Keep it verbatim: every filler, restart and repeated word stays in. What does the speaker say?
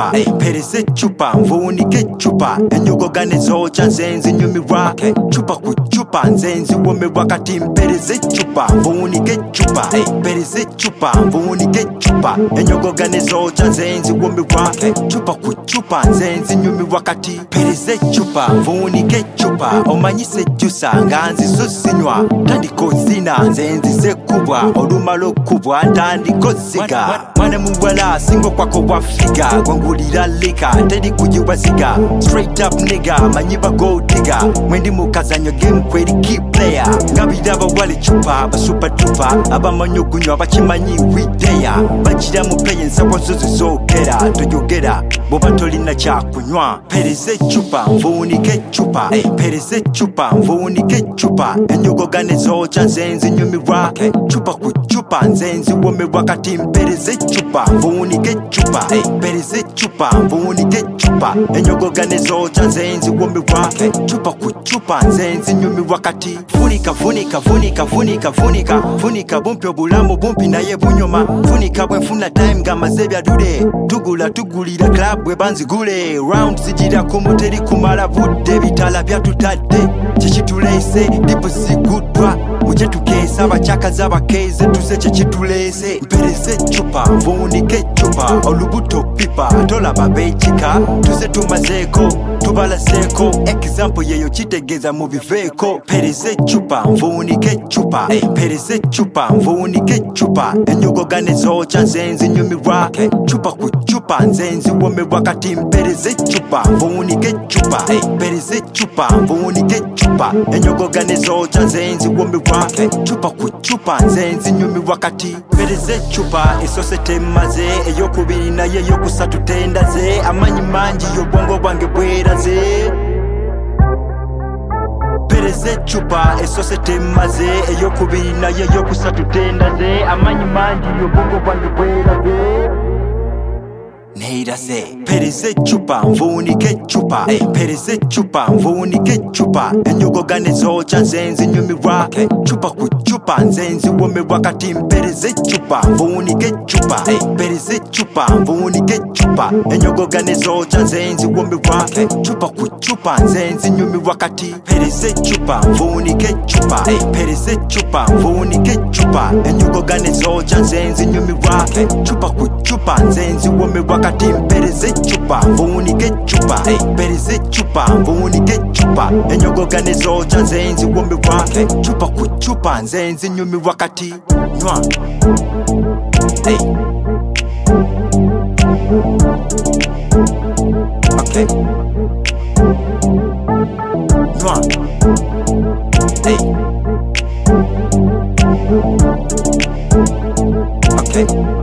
chupa mpereze chupa mvunike chupa enyogoga nezoca nzenzi nyumirwa chupa ku chupa nzenzi womerwa kati mpereze chupa mvunike chupa mpereze chupa mvunike chupa enyogoga nezoca nzenzi womerwa chupa ku chupa nzenzi nyumirwa kati mpereze chupa mvunike chupa omanyise jusa nganzi susinywa tandiko zina nzenzi sekubwa olumalo kubwa tandiko ziga mwana muwala singo kwako wafiga gwangulira lika tedi kujiwaziga straight up nigga manyiba gold digger mwendi mukazanyo game kweri key player ngabidaba wali chupa ba super duper abamanyogunyo abachimanyi wideya bachira mupeye nsabo zozizogera tujogera boba tolina kyakunywa pereze chupa mvunike chupa pereze chupa mvunike chupa enyogoga nezoca nzenzi nyumirwa chupa ku chupa nzenzi womerwa kati mpereze chupa mvunike chupa pereze chupa mvunike chupa enyogoga nezoca nzenzi womerwa chupa ku chupa nzenzi nyumirwa kati vunika vunika vunika vunika vunika vunika bumpi obulamu bumpi naye bunyoma vunika bwenfuna time ngamaze byadude tugula tugulira club bwe banzigule round zijira kumuteri kumala budde bitala byatutadde kikitulese dipusi gudwa muje tukesa abachaka z'abakeze tuze kikitulese mpereze chupa mvunike chupa olubuto pipa tolaba bechika tuze tumazeko tubalaseko example yeyo kitegeza mu biveko pereze chupa mvunike chupa pereze chupa mvunike chupa enyogoga nezoca nzenzi nyumirwa chupa ku chupa nzenzi womerwa kati mpereze chupa mvunike chupa pereze chupa mvunike chupa enyogoga nezoca nzenzi womerwa chupa ku chupa nzenzi nyumirwa kati pereze chupa esose temaze eyokubiri naye yokusatu tendaze amanyi mangi yobwongo bwange bweraze pereze chupa esose temaze eyokubiri naye yokusatu tendaze amanyi mangi yobwongo bwange bweraze neiraze pereze chupa mvunike chupa pereze chupa mvunike chupa enyogoga nezoca nzenzi nyumirwa chupa ku chupa nzenzi womerwa kati mpereze chupa mvunike chupa pereze chupa mvunike chupa enyogoga nezoca nzenzi womerwa chupa ku chupa nzenzi nyumirwa kati pereze chupa mvunike chupa pereze chupa mvunike chupa enyogoga nezoca nzenzi nyumirwa chupa ku chupa nzenzi womerwa kati mpereze chupa mvunike chupa pereze chupa mvunike chupa enyogoga nezoca nzenzi womerwa chupa ku chupa nzenzi nyumirwa kati nywa hey okay nywa hey okay